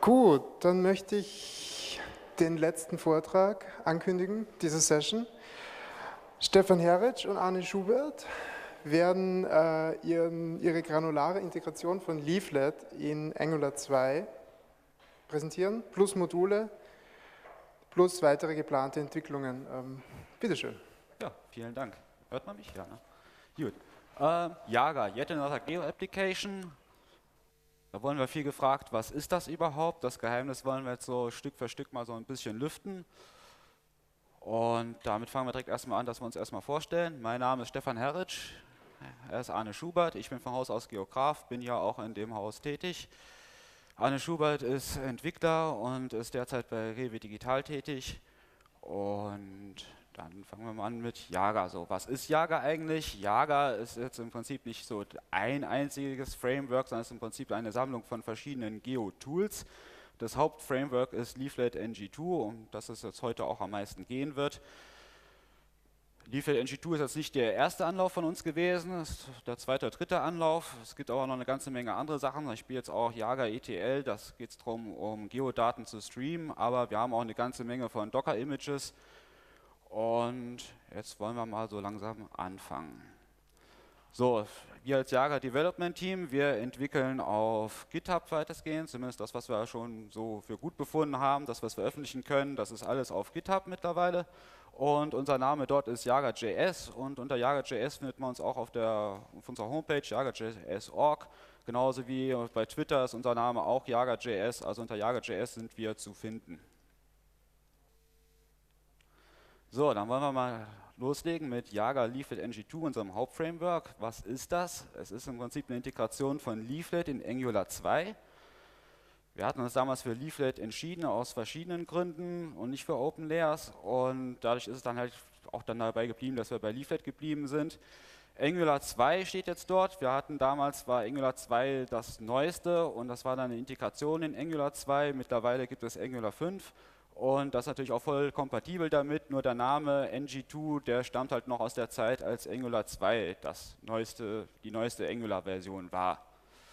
Gut, dann möchte ich den letzten Vortrag ankündigen, diese Session. Stefan Herritzsch und Arne Schubert werden ihre granulare Integration von Leaflet in Angular 2 präsentieren, plus Module, plus weitere geplante Entwicklungen. Bitteschön. Ja, vielen Dank. Hört man mich? Ja, ne? Gut. Jaga, Yet Another Geo Application. Da wurden wir viel gefragt, was ist das überhaupt? Das Geheimnis wollen wir jetzt so Stück für Stück mal so ein bisschen lüften. Und damit fangen wir direkt erstmal an, dass wir uns erstmal vorstellen. Mein Name ist Stefan Herritzsch, er ist Arne Schubert, ich bin von Haus aus Geograf, bin ja auch in dem Haus tätig. Arne Schubert ist Entwickler und ist derzeit bei Rewe Digital tätig. Und dann fangen wir mal an mit Jaga. So, was ist Jaga eigentlich? Jaga ist jetzt im Prinzip nicht so ein einziges Framework, sondern ist im Prinzip eine Sammlung von verschiedenen Geo-Tools. Das Hauptframework ist Leaflet NG2, um das es jetzt heute auch am meisten gehen wird. Leaflet NG2 ist jetzt nicht der erste Anlauf von uns gewesen, das ist der zweite oder dritte Anlauf. Es gibt aber noch eine ganze Menge andere Sachen. Ich spiele jetzt auch Jaga ETL, das geht es darum, um Geodaten zu streamen, aber wir haben auch eine ganze Menge von Docker-Images. Und jetzt wollen wir mal so langsam anfangen. So, wir als Jaga Development Team, wir entwickeln auf GitHub weitestgehend, zumindest das, was wir schon so für gut befunden haben, das, was wir veröffentlichen können, das ist alles auf GitHub mittlerweile. Und unser Name dort ist Jaga.js und unter Jaga.js findet man uns auch auf unserer Homepage jaga.js.org. Genauso wie bei Twitter ist unser Name auch Jaga.js, also unter Jaga.js sind wir zu finden. So, dann wollen wir mal loslegen mit Jaga Leaflet NG2, unserem Hauptframework. Was ist das? Es ist im Prinzip eine Integration von Leaflet in Angular 2. Wir hatten uns damals für Leaflet entschieden, aus verschiedenen Gründen und nicht für Open Layers. Und dadurch ist es dann halt auch dann dabei geblieben, dass wir bei Leaflet geblieben sind. Angular 2 steht jetzt dort. Wir hatten damals, war Angular 2 das Neueste und das war dann eine Integration in Angular 2. Mittlerweile gibt es Angular 5. Und das ist natürlich auch voll kompatibel damit, nur der Name NG2, der stammt halt noch aus der Zeit, als Angular 2 die neueste Angular-Version war.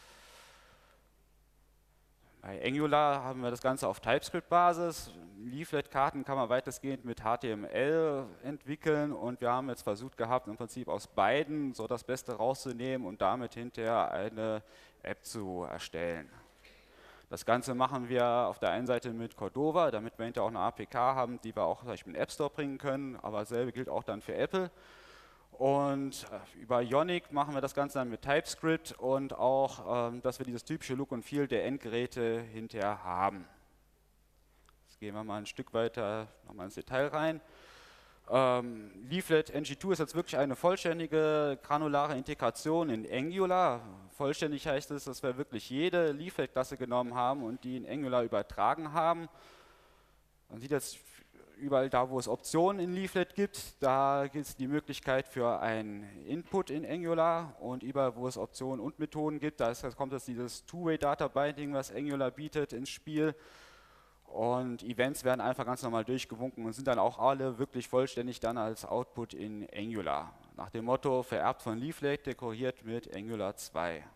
Bei Angular haben wir das Ganze auf TypeScript-Basis. Leaflet-Karten kann man weitestgehend mit HTML entwickeln und wir haben jetzt versucht gehabt, im Prinzip aus beiden so das Beste rauszunehmen und damit hinterher eine App zu erstellen. Das Ganze machen wir auf der einen Seite mit Cordova, damit wir hinterher auch eine APK haben, die wir auch zum Beispiel in den App Store bringen können, aber dasselbe gilt auch dann für Apple. Und über Ionic machen wir das Ganze dann mit TypeScript und auch, dass wir dieses typische Look und Feel der Endgeräte hinterher haben. Jetzt gehen wir mal ein Stück weiter nochmal ins Detail rein. Leaflet NG2 ist jetzt wirklich eine vollständige granulare Integration in Angular. Vollständig heißt es, dass wir wirklich jede Leaflet-Klasse genommen haben und die in Angular übertragen haben. Man sieht jetzt überall da, wo es Optionen in Leaflet gibt, da gibt es die Möglichkeit für einen Input in Angular und überall, wo es Optionen und Methoden gibt, da kommt jetzt dieses Two-Way-Data-Binding, was Angular bietet, ins Spiel. Und Events werden einfach ganz normal durchgewunken und sind dann auch alle wirklich vollständig dann als Output in Angular. Nach dem Motto, vererbt von Leaflet, dekoriert mit Angular 2. Jetzt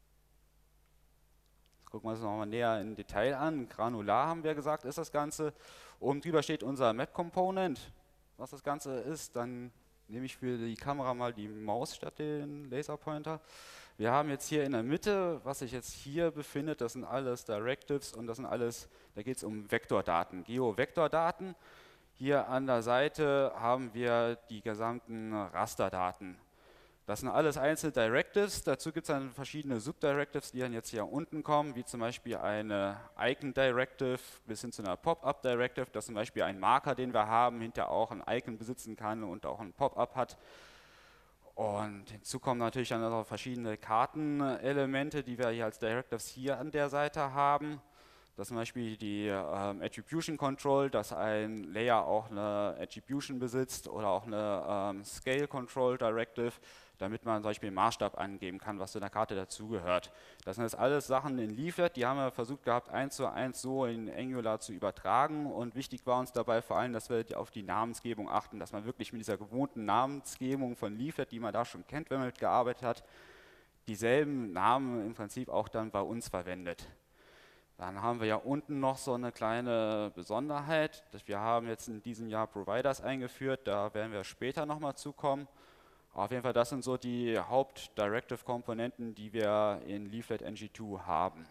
gucken wir uns nochmal näher im Detail an. Granular haben wir gesagt, ist das Ganze. Oben drüber steht unser Map Component. Was das Ganze ist, dann nehme ich für die Kamera mal die Maus statt den Laserpointer. Wir haben jetzt hier in der Mitte, was sich jetzt hier befindet, das sind alles Directives und das sind alles, da geht es um Vektordaten, Geo-Vektordaten. Hier an der Seite haben wir die gesamten Rasterdaten. Das sind alles einzelne Directives, dazu gibt es dann verschiedene Subdirectives, die dann jetzt hier unten kommen, wie zum Beispiel eine Icon-Directive bis hin zu einer Pop-up-Directive, das ist zum Beispiel ein Marker, den wir haben, hinter auch ein Icon besitzen kann und auch ein Pop-up hat. Und hinzu kommen natürlich dann noch verschiedene Kartenelemente, die wir hier als Directives hier an der Seite haben. Das ist zum Beispiel die Attribution Control, dass ein Layer auch eine Attribution besitzt oder auch eine Scale Control Directive, damit man zum Beispiel einen Maßstab angeben kann, was zu einer Karte dazugehört. Das sind jetzt alles Sachen in Leaflet, die haben wir versucht gehabt, 1:1 so in Angular zu übertragen. Und wichtig war uns dabei vor allem, dass wir auf die Namensgebung achten, dass man wirklich mit dieser gewohnten Namensgebung von Leaflet, die man da schon kennt, wenn man mitgearbeitet hat, dieselben Namen im Prinzip auch dann bei uns verwendet. Dann haben wir ja unten noch so eine kleine Besonderheit. Wir haben jetzt in diesem Jahr Providers eingeführt, da werden wir später nochmal zukommen. Auf jeden Fall, das sind so die Haupt-Directive-Komponenten, die wir in Leaflet NG2 haben.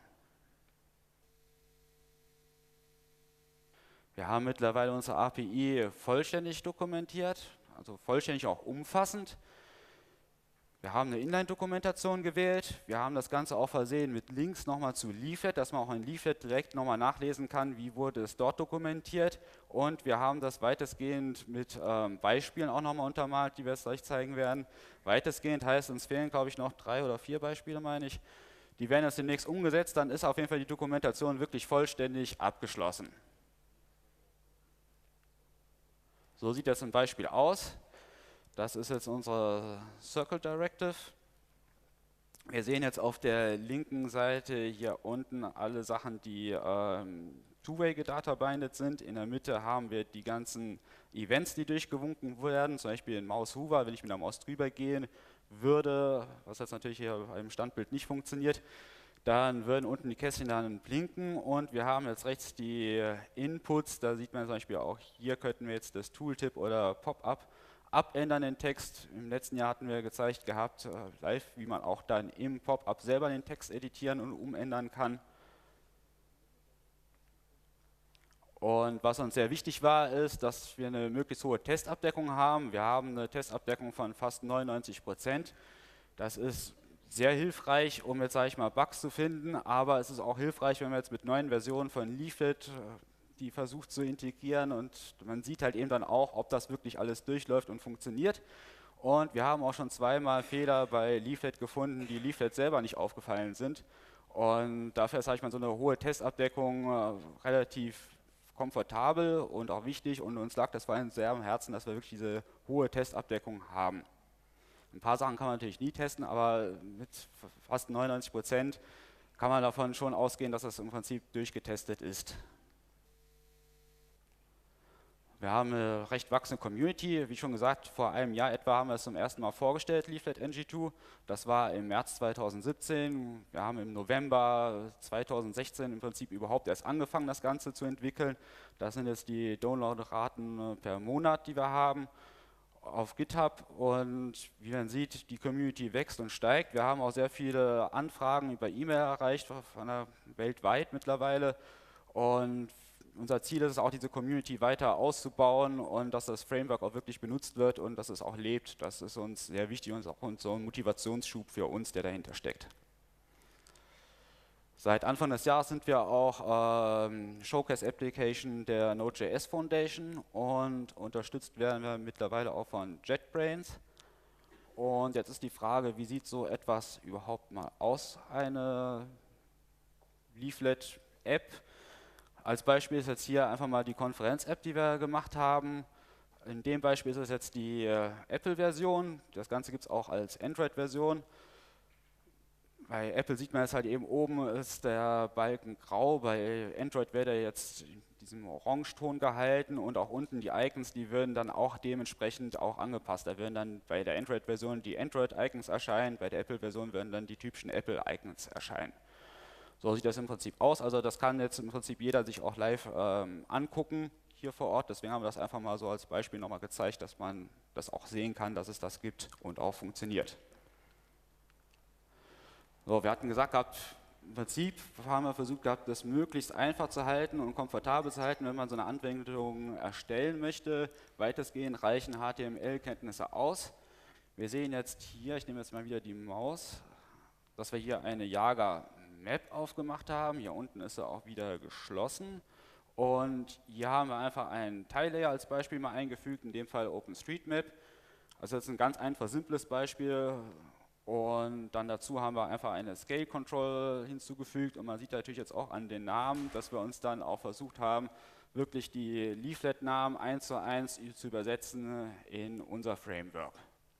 Wir haben mittlerweile unsere API vollständig dokumentiert, also vollständig auch umfassend. Wir haben eine Inline-Dokumentation gewählt, wir haben das Ganze auch versehen mit Links nochmal zu Leaflet, dass man auch in Leaflet direkt nochmal nachlesen kann, wie wurde es dort dokumentiert. Und wir haben das weitestgehend mit Beispielen auch nochmal untermalt, die wir jetzt gleich zeigen werden. Weitestgehend heißt, uns fehlen, glaube ich, noch 3 oder 4 Beispiele, meine ich. Die werden jetzt demnächst umgesetzt, dann ist auf jeden Fall die Dokumentation wirklich vollständig abgeschlossen. So sieht das im Beispiel aus. Das ist jetzt unsere Circle Directive. Wir sehen jetzt auf der linken Seite hier unten alle Sachen, die Two-Way gedata-binded sind. In der Mitte haben wir die ganzen Events, die durchgewunken werden. Zum Beispiel in Maus Hoover, wenn ich mit der Maus drüber gehen würde, was jetzt natürlich hier im Standbild nicht funktioniert, dann würden unten die Kästchen dann blinken und wir haben jetzt rechts die Inputs. Da sieht man zum Beispiel auch, hier könnten wir jetzt das Tooltip oder Pop-up abändern den Text. Im letzten Jahr hatten wir gezeigt gehabt, live, wie man auch dann im Pop-up selber den Text editieren und umändern kann. Und was uns sehr wichtig war, ist, dass wir eine möglichst hohe Testabdeckung haben. Wir haben eine Testabdeckung von fast 99%. Das ist sehr hilfreich, um jetzt, sage ich mal, Bugs zu finden, aber es ist auch hilfreich, wenn man jetzt mit neuen Versionen von Leaflet die versucht zu integrieren und man sieht halt eben dann auch, ob das wirklich alles durchläuft und funktioniert. Und wir haben auch schon zweimal Fehler bei Leaflet gefunden, die Leaflet selber nicht aufgefallen sind. Und dafür ist, sage ich mal, so eine hohe Testabdeckung relativ komfortabel und auch wichtig und uns lag das vor allem sehr am Herzen, dass wir wirklich diese hohe Testabdeckung haben. Ein paar Sachen kann man natürlich nie testen, aber mit fast 99% kann man davon schon ausgehen, dass das im Prinzip durchgetestet ist. Wir haben eine recht wachsende Community. Wie schon gesagt, vor einem Jahr etwa haben wir es zum ersten Mal vorgestellt, Leaflet NG2. Das war im März 2017. Wir haben im November 2016 im Prinzip überhaupt erst angefangen, das Ganze zu entwickeln. Das sind jetzt die Downloadraten per Monat, die wir haben auf GitHub. Und wie man sieht, die Community wächst und steigt. Wir haben auch sehr viele Anfragen über E-Mail erreicht, weltweit mittlerweile. Und unser Ziel ist es auch, diese Community weiter auszubauen und dass das Framework auch wirklich benutzt wird und dass es auch lebt. Das ist uns sehr wichtig und ist auch so ein Motivationsschub für uns, der dahinter steckt. Seit Anfang des Jahres sind wir auch Showcase Application der Node.js Foundation und unterstützt werden wir mittlerweile auch von JetBrains. Und jetzt ist die Frage, wie sieht so etwas überhaupt mal aus, eine Leaflet-App? Als Beispiel ist jetzt hier einfach mal die Konferenz-App, die wir gemacht haben. In dem Beispiel ist es jetzt die Apple-Version. Das Ganze gibt es auch als Android-Version. Bei Apple sieht man jetzt halt eben oben ist der Balken grau. Bei Android wäre der jetzt in diesem Orangeton gehalten und auch unten die Icons, die würden dann auch dementsprechend auch angepasst. Da würden dann bei der Android-Version die Android-Icons erscheinen, bei der Apple-Version würden dann die typischen Apple-Icons erscheinen. So sieht das im Prinzip aus, also das kann jetzt im Prinzip jeder sich auch live angucken hier vor Ort, deswegen haben wir das einfach mal so als Beispiel nochmal gezeigt, dass man das auch sehen kann, dass es das gibt und auch funktioniert. So, wir hatten gesagt gehabt, im Prinzip haben wir versucht gehabt, das möglichst einfach zu halten und komfortabel zu halten, wenn man so eine Anwendung erstellen möchte. Weitestgehend reichen HTML-Kenntnisse aus. Wir sehen jetzt hier, ich nehme jetzt mal wieder die Maus, dass wir hier eine Jager Map aufgemacht haben. Hier unten ist er auch wieder geschlossen. Und hier haben wir einfach einen Tile-Layer als Beispiel mal eingefügt, in dem Fall OpenStreetMap. Also das ist ein ganz einfach, simples Beispiel. Und dann dazu haben wir einfach eine Scale Control hinzugefügt. Und man sieht natürlich jetzt auch an den Namen, dass wir uns dann auch versucht haben, wirklich die Leaflet-Namen 1:1 zu übersetzen in unser Framework.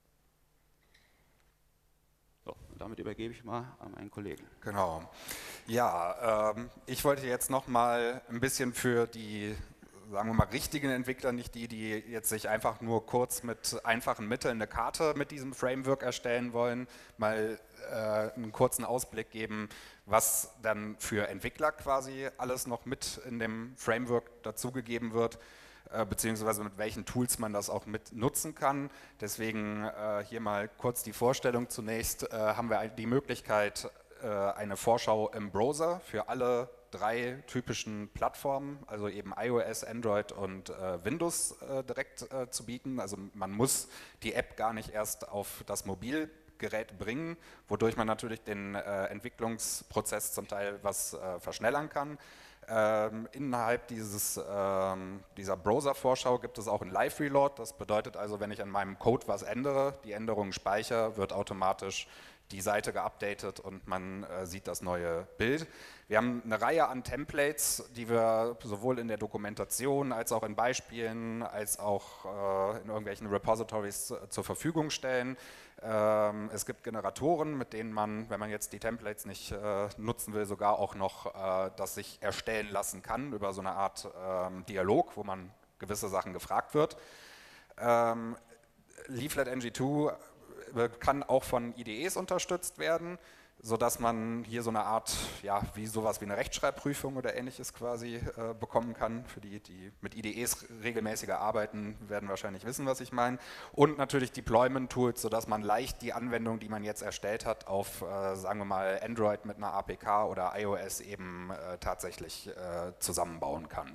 So, und damit übergebe ich mal an meinen Kollegen. Genau. Ja, ich wollte jetzt noch mal ein bisschen für die, sagen wir mal, richtigen Entwickler, nicht die, die jetzt sich einfach nur kurz mit einfachen Mitteln eine Karte mit diesem Framework erstellen wollen, mal einen kurzen Ausblick geben, was dann für Entwickler quasi alles noch mit in dem Framework dazugegeben wird, beziehungsweise mit welchen Tools man das auch mit nutzen kann. Deswegen hier mal kurz die Vorstellung. Zunächst haben wir die Möglichkeit, eine Vorschau im Browser für alle 3 typischen Plattformen, also eben iOS, Android und Windows direkt zu bieten. Also man muss die App gar nicht erst auf das Mobilgerät bringen, wodurch man natürlich den Entwicklungsprozess zum Teil was verschnellern kann. Innerhalb dieser Browser-Vorschau gibt es auch einen Live-Reload. Das bedeutet also, wenn ich an meinem Code was ändere, die Änderungen speichere, wird automatisch die Seite geupdatet und man sieht das neue Bild. Wir haben eine Reihe an Templates, die wir sowohl in der Dokumentation als auch in Beispielen, als auch in irgendwelchen Repositories zur Verfügung stellen. Es gibt Generatoren, mit denen man, wenn man jetzt die Templates nicht nutzen will, sogar auch noch das sich erstellen lassen kann über so eine Art Dialog, wo man gewisse Sachen gefragt wird. Leaflet NG2 kann auch von IDEs unterstützt werden, sodass man hier so eine Art, ja, wie sowas wie eine Rechtschreibprüfung oder ähnliches quasi bekommen kann. Für die, die mit IDEs regelmäßiger arbeiten, werden wahrscheinlich wissen, was ich meine. Und natürlich Deployment-Tools, sodass man leicht die Anwendung, die man jetzt erstellt hat, auf, sagen wir mal, Android mit einer APK oder iOS eben tatsächlich zusammenbauen kann.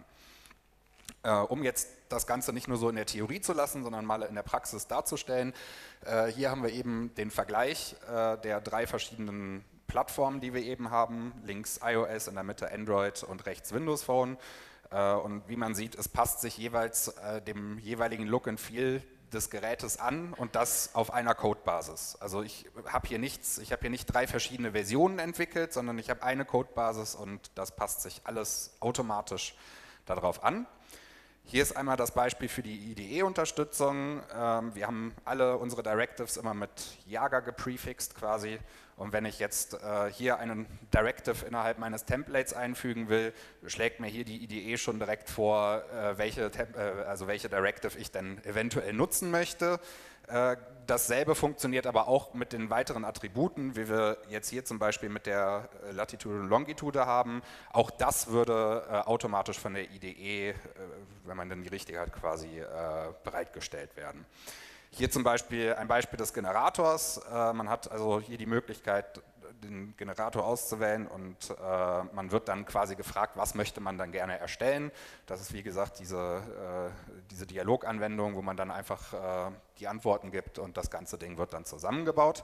Um jetzt das Ganze nicht nur so in der Theorie zu lassen, sondern mal in der Praxis darzustellen. Hier haben wir eben den Vergleich der 3 verschiedenen Plattformen, die wir eben haben. Links iOS, in der Mitte Android und rechts Windows Phone. Und wie man sieht, es passt sich jeweils dem jeweiligen Look and Feel des Gerätes an und das auf einer Codebasis. Also ich habe hier nicht 3 verschiedene Versionen entwickelt, sondern ich habe eine Codebasis und das passt sich alles automatisch darauf an. Hier ist einmal das Beispiel für die IDE-Unterstützung. Wir haben alle unsere Directives immer mit Jaga geprefixed quasi. Und wenn ich jetzt hier einen Directive innerhalb meines Templates einfügen will, schlägt mir hier die IDE schon direkt vor, welche Directive ich denn eventuell nutzen möchte. Dasselbe funktioniert aber auch mit den weiteren Attributen, wie wir jetzt hier zum Beispiel mit der Latitude und Longitude haben. Auch das würde automatisch von der IDE, wenn man denn die richtige hat, quasi bereitgestellt werden. Hier zum Beispiel ein Beispiel des Generators. Man hat also hier die Möglichkeit, den Generator auszuwählen und man wird dann quasi gefragt, was möchte man dann gerne erstellen. Das ist wie gesagt diese Dialoganwendung, wo man dann einfach die Antworten gibt und das ganze Ding wird dann zusammengebaut.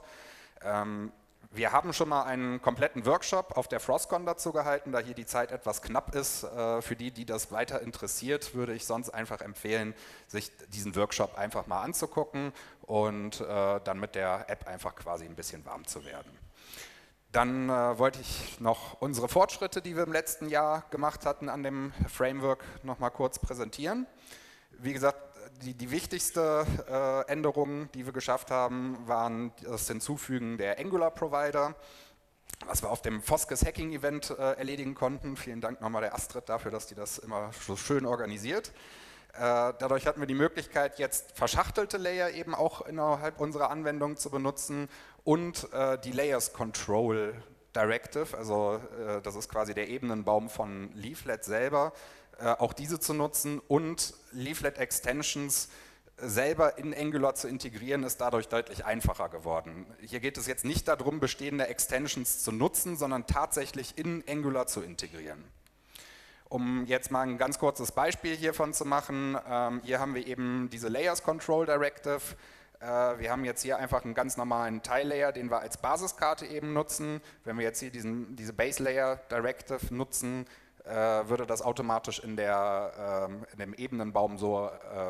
Wir haben schon mal einen kompletten Workshop auf der Frostcon dazu gehalten, da hier die Zeit etwas knapp ist. Für die, die das weiter interessiert, würde ich sonst einfach empfehlen, sich diesen Workshop einfach mal anzugucken und dann mit der App einfach quasi ein bisschen warm zu werden. Dann wollte ich noch unsere Fortschritte, die wir im letzten Jahr gemacht hatten an dem Framework, noch mal kurz präsentieren. Wie gesagt, die wichtigste Änderung, die wir geschafft haben, waren das Hinzufügen der Angular-Provider, was wir auf dem Foskes Hacking-Event erledigen konnten. Vielen Dank nochmal der Astrid dafür, dass die das immer so schön organisiert. Dadurch hatten wir die Möglichkeit, jetzt verschachtelte Layer eben auch innerhalb unserer Anwendung zu benutzen und die Layers Control Directive, also das ist quasi der Ebenenbaum von Leaflet selber, auch diese zu nutzen und Leaflet Extensions selber in Angular zu integrieren, ist dadurch deutlich einfacher geworden. Hier geht es jetzt nicht darum, bestehende Extensions zu nutzen, sondern tatsächlich in Angular zu integrieren. Um jetzt mal ein ganz kurzes Beispiel hiervon zu machen, hier haben wir eben diese Layers Control Directive. Wir haben jetzt hier einfach einen ganz normalen Tile-Layer, den wir als Basiskarte eben nutzen. Wenn wir jetzt hier diese Base Layer Directive nutzen, würde das automatisch in dem Ebenenbaum so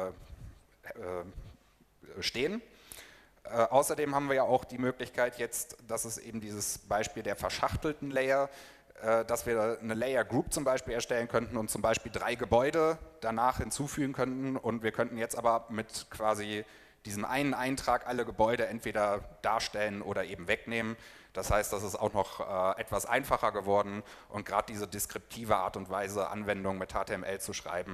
stehen. Außerdem haben wir ja auch die Möglichkeit jetzt, das ist eben dieses Beispiel der verschachtelten Layer, dass wir eine Layer Group zum Beispiel erstellen könnten und zum Beispiel 3 Gebäude danach hinzufügen könnten und wir könnten jetzt aber mit quasi diesem einen Eintrag alle Gebäude entweder darstellen oder eben wegnehmen. Das heißt, das ist auch noch etwas einfacher geworden und gerade diese deskriptive Art und Weise, Anwendungen mit HTML zu schreiben,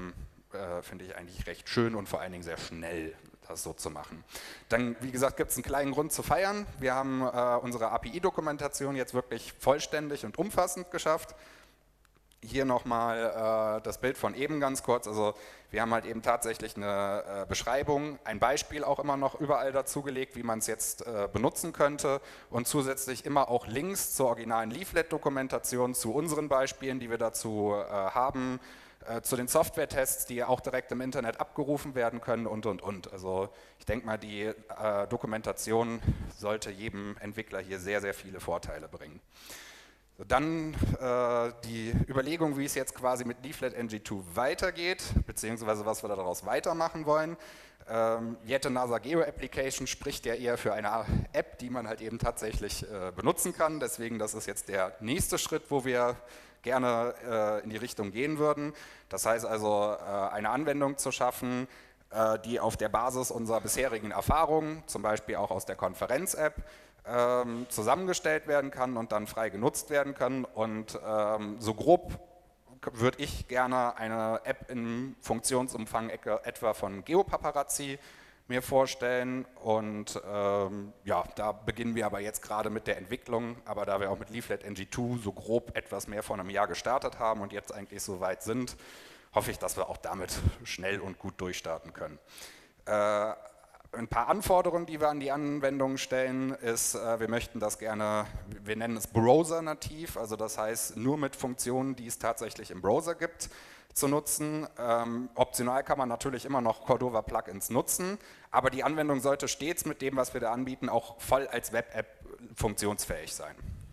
finde ich eigentlich recht schön und vor allen Dingen sehr schnell, das so zu machen. Dann, wie gesagt, gibt es einen kleinen Grund zu feiern. Wir haben unsere API-Dokumentation jetzt wirklich vollständig und umfassend geschafft. Hier nochmal das Bild von eben ganz kurz. Also wir haben halt eben tatsächlich eine Beschreibung, ein Beispiel auch immer noch überall dazugelegt, wie man es jetzt benutzen könnte und zusätzlich immer auch Links zur originalen Leaflet-Dokumentation, zu unseren Beispielen, die wir dazu haben, zu den Software-Tests, die auch direkt im Internet abgerufen werden können und. Also ich denke mal, die Dokumentation sollte jedem Entwickler hier sehr, sehr viele Vorteile bringen. Dann die Überlegung, wie es jetzt quasi mit Leaflet NG2 weitergeht, beziehungsweise was wir daraus weitermachen wollen. Yet Another Geo Application spricht ja eher für eine App, die man halt eben tatsächlich benutzen kann. Deswegen, das ist jetzt der nächste Schritt, wo wir gerne in die Richtung gehen würden. Das heißt also, eine Anwendung zu schaffen, die auf der Basis unserer bisherigen Erfahrungen, zum Beispiel auch aus der Konferenz-App, zusammengestellt werden kann und dann frei genutzt werden kann. Und so grob würde ich gerne eine App im Funktionsumfang etwa von Geopaparazzi mir vorstellen. Und ja, da beginnen wir aber jetzt gerade mit der Entwicklung. Aber da wir auch mit Leaflet NG2 so grob etwas mehr vor einem Jahr gestartet haben und jetzt eigentlich so weit sind, hoffe ich, dass wir auch damit schnell und gut durchstarten können. Ein paar Anforderungen, die wir an die Anwendung stellen, ist, wir möchten das gerne, wir nennen es Browser-nativ, also das heißt nur mit Funktionen, die es tatsächlich im Browser gibt, zu nutzen. Optional kann man natürlich immer noch Cordova-Plugins nutzen, aber die Anwendung sollte stets mit dem, was wir da anbieten, auch voll als Web-App funktionsfähig sein.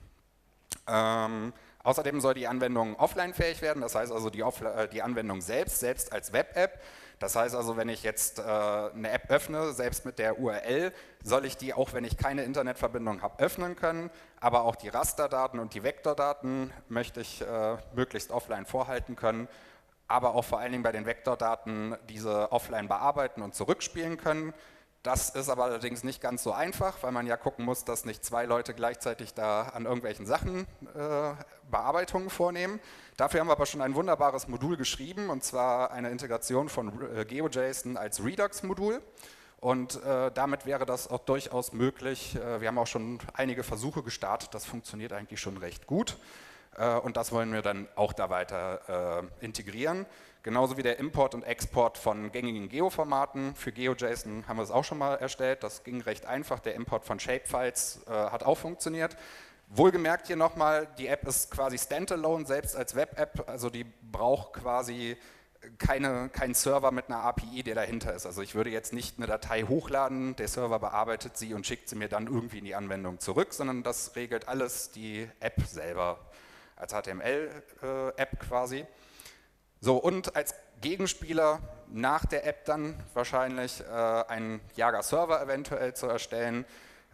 Außerdem soll die Anwendung offline-fähig werden, das heißt also die Anwendung selbst als Web-App. Das heißt also, wenn ich jetzt eine App öffne, selbst mit der URL, soll ich die, auch wenn ich keine Internetverbindung habe, öffnen können. Aber auch die Rasterdaten und die Vektordaten möchte ich möglichst offline vorhalten können. Aber auch vor allen Dingen bei den Vektordaten diese offline bearbeiten und zurückspielen können. Das ist aber allerdings nicht ganz so einfach, weil man ja gucken muss, dass nicht zwei Leute gleichzeitig da an irgendwelchen Sachen Bearbeitungen vornehmen. Dafür haben wir aber schon ein wunderbares Modul geschrieben, und zwar eine Integration von GeoJSON als Redux-Modul. Und damit wäre das auch durchaus möglich. Wir haben auch schon einige Versuche gestartet, das funktioniert eigentlich schon recht gut. Und das wollen wir dann auch da weiter integrieren. Genauso wie der Import und Export von gängigen Geoformaten. Für GeoJSON haben wir es auch schon mal erstellt. Das ging recht einfach. Der Import von Shapefiles hat auch funktioniert. Wohlgemerkt hier nochmal, die App ist quasi standalone, selbst als Web-App. Also die braucht quasi keinen Server mit einer API, der dahinter ist. Also ich würde jetzt nicht eine Datei hochladen, der Server bearbeitet sie und schickt sie mir dann irgendwie in die Anwendung zurück, sondern das regelt alles die App selber als HTML-App quasi. So, und als Gegenspieler nach der App dann wahrscheinlich einen Jager-Server eventuell zu erstellen,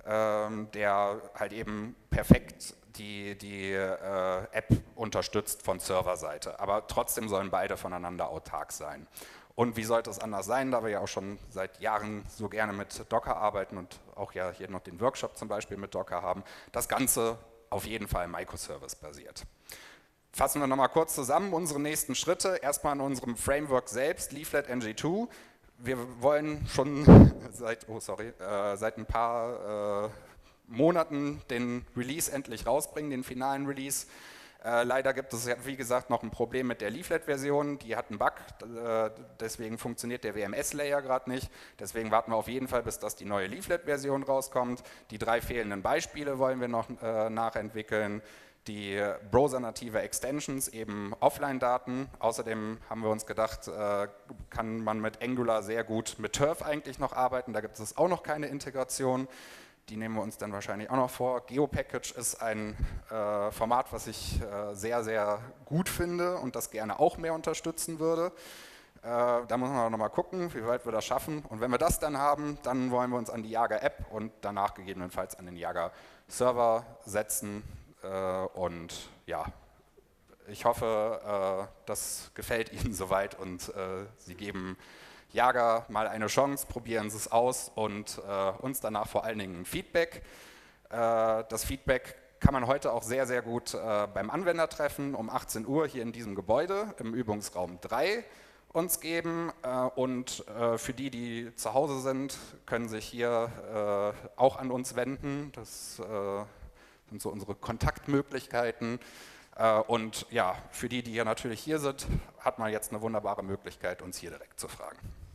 der halt eben perfekt die App unterstützt von Serverseite. Aber trotzdem sollen beide voneinander autark sein. Und wie sollte es anders sein, da wir ja auch schon seit Jahren so gerne mit Docker arbeiten und auch ja hier noch den Workshop zum Beispiel mit Docker haben, das Ganze auf jeden Fall Microservice-basiert. Fassen wir nochmal kurz zusammen unsere nächsten Schritte. Erstmal an unserem Framework selbst, Leaflet NG2. Wir wollen schon seit ein paar Monaten den Release endlich rausbringen, den finalen Release. Leider gibt es, wie gesagt, noch ein Problem mit der Leaflet-Version. Die hat einen Bug, deswegen funktioniert der WMS-Layer gerade nicht. Deswegen warten wir auf jeden Fall, bis dass die neue Leaflet-Version rauskommt. Die 3 fehlenden Beispiele wollen wir noch nachentwickeln. Die browsernative Extensions, eben Offline-Daten. Außerdem haben wir uns gedacht, kann man mit Angular sehr gut mit Turf eigentlich noch arbeiten. Da gibt es auch noch keine Integration. Die nehmen wir uns dann wahrscheinlich auch noch vor. GeoPackage ist ein Format, was ich sehr, sehr gut finde und das gerne auch mehr unterstützen würde. Da muss man noch mal gucken, wie weit wir das schaffen. Und wenn wir das dann haben, dann wollen wir uns an die Jager-App und danach gegebenenfalls an den Jager-Server setzen. Und ja, ich hoffe, das gefällt Ihnen soweit und Sie geben Jager mal eine Chance, probieren Sie es aus und uns danach vor allen Dingen ein Feedback. Das Feedback kann man heute auch sehr, sehr gut beim Anwendertreffen um 18 Uhr hier in diesem Gebäude im Übungsraum 3. uns geben und für die, die zu Hause sind, können sich hier auch an uns wenden. Das sind so unsere Kontaktmöglichkeiten. Und ja, für die, die hier natürlich hier sind, hat man jetzt eine wunderbare Möglichkeit, uns hier direkt zu fragen.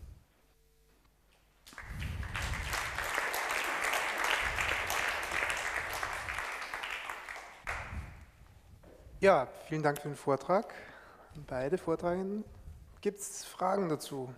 Ja, vielen Dank für den Vortrag an beide Vortragenden. Gibt es Fragen dazu?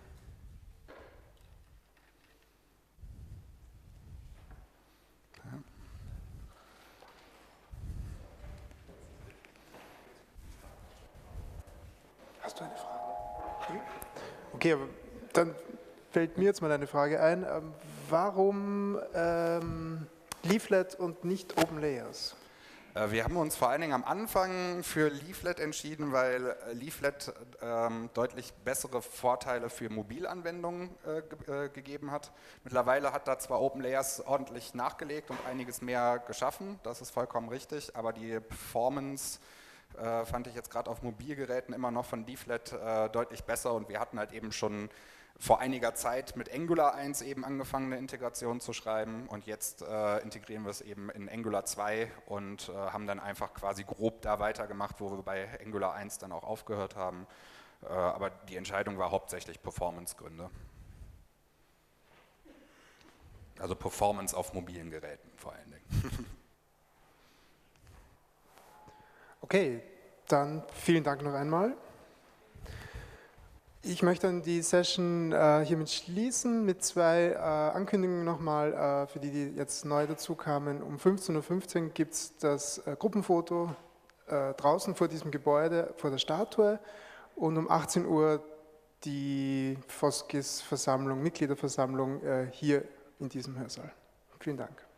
Hast du eine Frage? Okay, aber dann fällt mir jetzt mal eine Frage ein. Warum Leaflet und nicht OpenLayers? Wir haben uns vor allen Dingen am Anfang für Leaflet entschieden, weil Leaflet deutlich bessere Vorteile für Mobilanwendungen gegeben hat. Mittlerweile hat da zwar OpenLayers ordentlich nachgelegt und einiges mehr geschaffen, das ist vollkommen richtig, aber die Performance fand ich jetzt gerade auf Mobilgeräten immer noch von Leaflet deutlich besser und wir hatten halt eben schon vor einiger Zeit mit Angular 1 eben angefangen, eine Integration zu schreiben und jetzt integrieren wir es eben in Angular 2 und haben dann einfach quasi grob da weitergemacht, wo wir bei Angular 1 dann auch aufgehört haben. Aber die Entscheidung war hauptsächlich Performance-Gründe. Also Performance auf mobilen Geräten vor allen Dingen. Okay, dann vielen Dank noch einmal. Ich möchte dann die Session hiermit schließen mit zwei Ankündigungen nochmal, für die, die jetzt neu dazu kamen. Um 15:15 Uhr gibt es das Gruppenfoto draußen vor diesem Gebäude, vor der Statue und um 18 Uhr die Foskis-Versammlung, Mitgliederversammlung hier in diesem Hörsaal. Vielen Dank.